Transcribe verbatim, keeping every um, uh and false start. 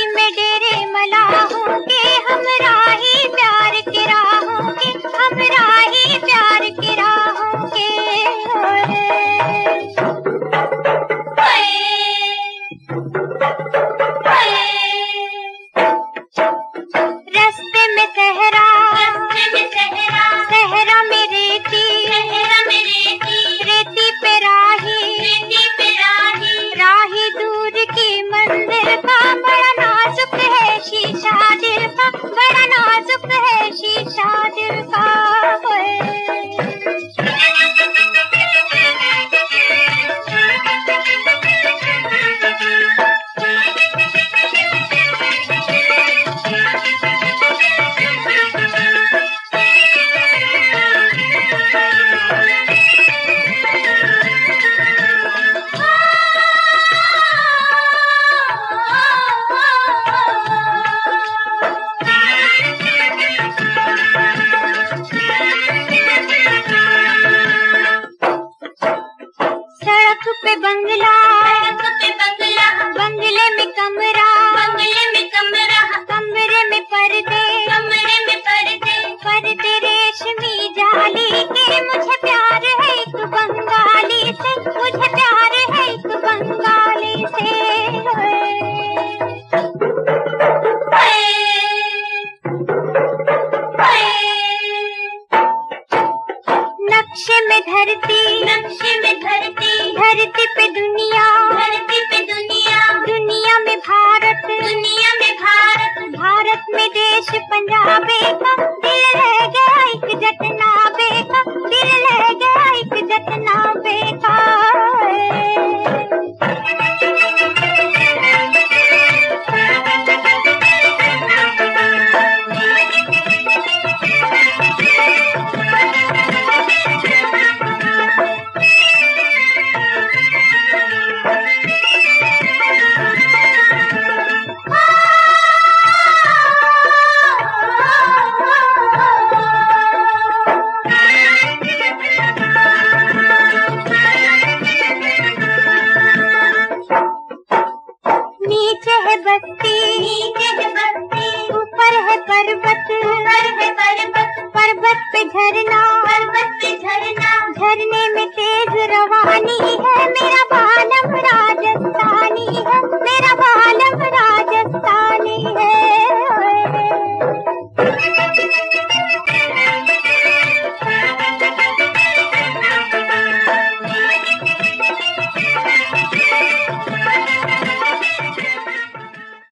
में डेरे मलाहों के, हम राही प्यार के राहों के, हम राही प्यार के राहों के। रास्ते में सहरा, रास्ते में सहरा, सहरा में रेती, सहरा में रेती, रेती पे राही, रेती पे राही, राही दूर की मंदिर का, बड़ा नाजुक है शीशा दिल का, बड़ा नाजुक है शीशा दिल का। सड़क पे बंगला, सड़क पे बंगला, बंगले में कमरा, बंगले में कमरा, कमरे में पर्दे, कमरे में पर्दे, पर्दे रेशमी जाली के। मुझे प्यार है एक बंगाली से, मुझे प्यार है एक बंगाली से। नक्शे में धरती, नक्शे में धरती, धरती पे दुनिया, धरती पे दुनिया, दुनिया में भारत, दुनिया में भारत, भारत में देश पंजाबे का। दिल रह गया एक जटनाबे का, दिल रह गया एक जटनाबे का। नीचे है बस्ती, नीचे है बस्ती, ऊपर है पर्वत, ऊपर है पर्वत, पर्वत पे झरना, पर्वत पे